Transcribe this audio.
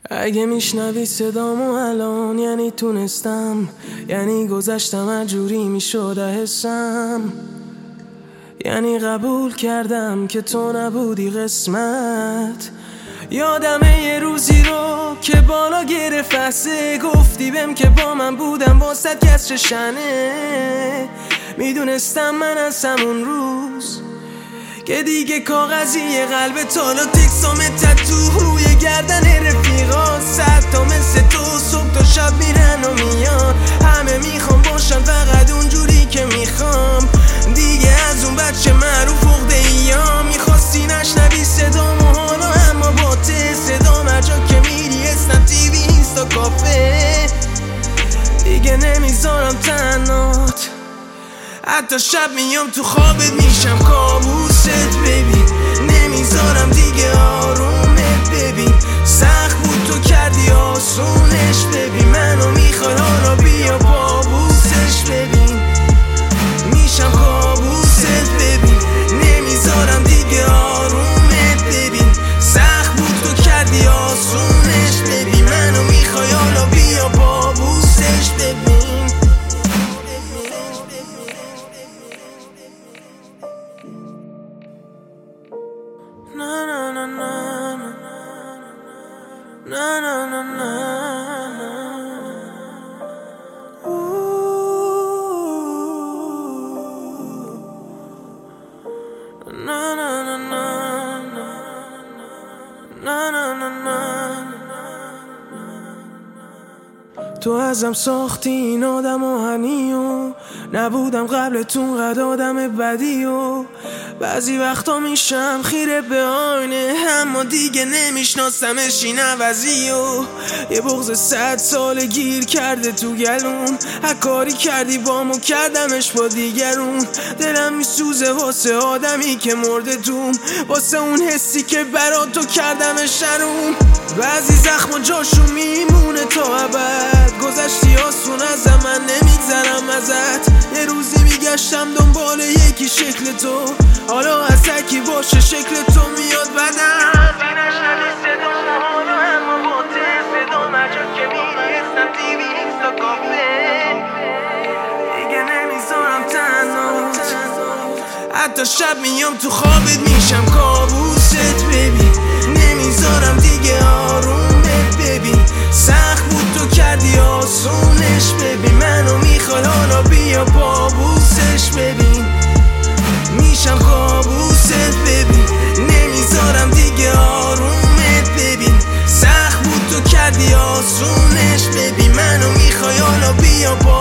اگه میشنوی صدامو الان یعنی تونستم، یعنی گذشتم اجوری میشد حسم، یعنی قبول کردم که تو نبودی قسمت. یادمه یه روزی رو که بالا گرفته گفتی بهم که با من بودم واسد کس چشنه. میدونستم من از همون روز که دیگه کاغذی قلب تالا تکسام تتو روی گردن رفیقا، صد تا مثل تو صبح تا شب میرن و میان. همه میخوام باشن فقط اونجوری که میخوام، دیگه از اون بچه معروف عقده ایا. میخواستی نشنوی صدامو حالا اما با ته صدام هر جا که میری اسنپ تیوی اینستا کافه. دیگه نمیذارم تنهات، حتی شب میام تو خوابت میشم کابوست ببین. نمیذارم دیگه آرومت ببین، سخت بود تو کردی آسونش ببین. منو میخوای حالا بیا بابوسش ببین، میشم کابوست ببین. نمیذارم دیگه آرومت ببین، سخت بود تو کردی آسونش ببین. منو میخوای حالا بیا بابوسش ببین. Na na na na na na na na na. Na na na na na na na na. تو ازم ساختی این آدم آهنیو، نبودم قبلتون قد آدم بدیو. بعضی وقتا میشم خیره به آینه اما دیگه نمیشناسمش این عوضیو. یه بغض 100 ساله گیر کرده تو گلون، کاری کردی بامو کردمش با دیگرون. دلم میسوزه واسه آدمی که مرده دوم، واسه اون حسی که برا تو کردمش شرون. بعضی زخم جاشو میمونه تا ابد، گذشتی آسون از من نمیگذرم ازت. یه روزی میگشتم دنبال یکی شکل تو، حالا از تکی باشه شکل تو میاد بدن. نشنوی صدامو حالا اما با ته صدام هر جا که میری اسنپ تیوی اینستا کافه. دیگه نمیذارم تنهات، حتی شب میام تو خوابت میشم کابوست ببین. نمیذارم دیگه آرومت ببین، سخت بود تو کردی آسونش ببین. منو میخوای حالا بیا بابوسش ببین، میشم کابوست ببین. نمیذارم دیگه آرومت ببین، سخت بود تو کردی آسونش ببین. منو میخوای حالا بیا